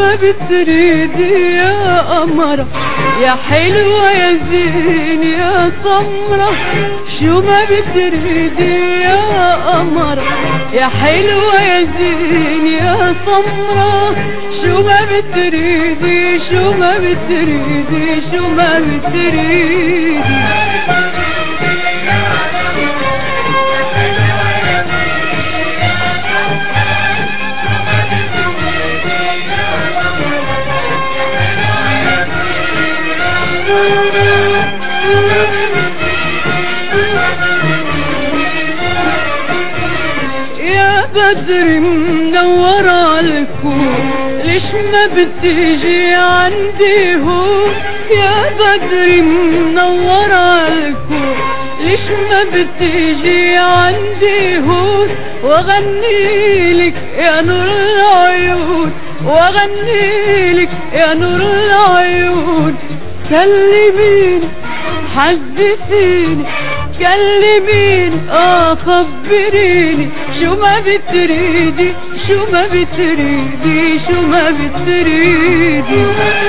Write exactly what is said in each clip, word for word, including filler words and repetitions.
ما بتريدي يا قمرة يا حلوة يا زين يا سمرة، شو ما بتريدي يا قمرة يا حلوة يا زين يا سمرة، شو ما بتريدي شو ما بتريدي شو ما بتريدي. يا بدر منور عالكون ليش ما بتيجي عندي هون، يا بدر منور عالكون ليش ما بتيجي عندي هون، واغني لك يا نور العيون واغني لك يا نور العيون. كلميني حدثيني كلميني اه خبريني شو ما بتريدي شو ما بتريدي شو ما بتريدي.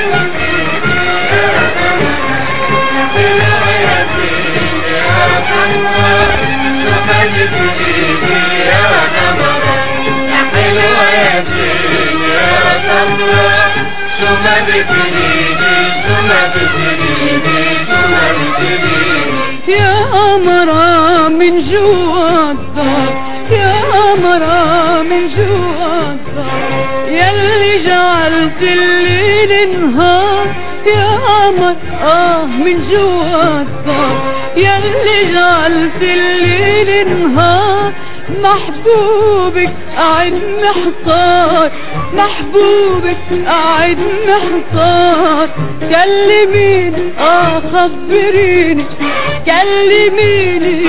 شو ما بتريدي شو ما بتريدي شو ما بتريدي. يا قمرة من جوا الدار يا قمرة من جوا الدار، ياللي جعلت الليل نهار يا قمر اه من جوا الدار، ياللي جعلت الليل نهار. محبوبك قاعد محصار محبوبك قاعد محصار. كلميني اه خبريني كلميني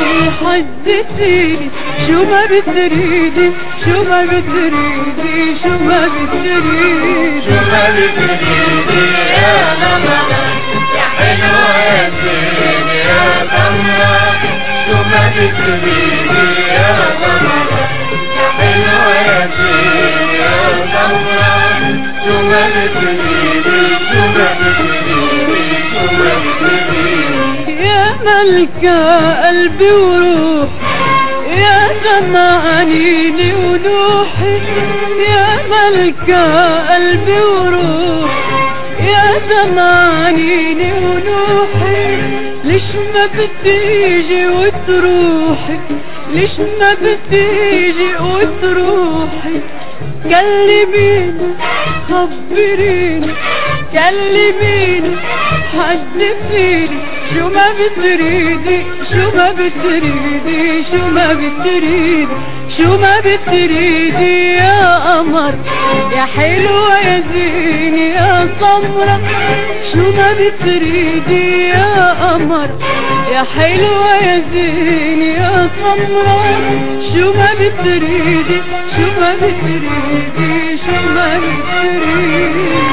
حدثيني شو ما بتريدي شو ما بتريدي شو ما بتريدي شو ما بتريدي يا قمرة يا حلوة يا زين يا سمرة، شو ما بتريدي يا قمرة يا حلوة يا زين يا سمرة، شو ما بتريدي شو ما بتريدي شو ما بتريدي. يا ملكة قلبي وروحي يا جمعانيني ونوحي، يا ملكة قلبي وروحي يا جمعانيني ونوحي. ليش ما بتيجي وتروحي ليش ما بتيجي وتروحي. كلميني خبريني كلميني حدثيني شو ما بتريدي شو ما بتريدي شو ما بتريدي شو ما بتريدي يا قمر يا حلوة يا زين يا سمرة، شو ما بتريدي يا قمر يا حلوة يا زين يا سمرة، شو ما بتريدي شو ما بتريدي شو ما بتريدي.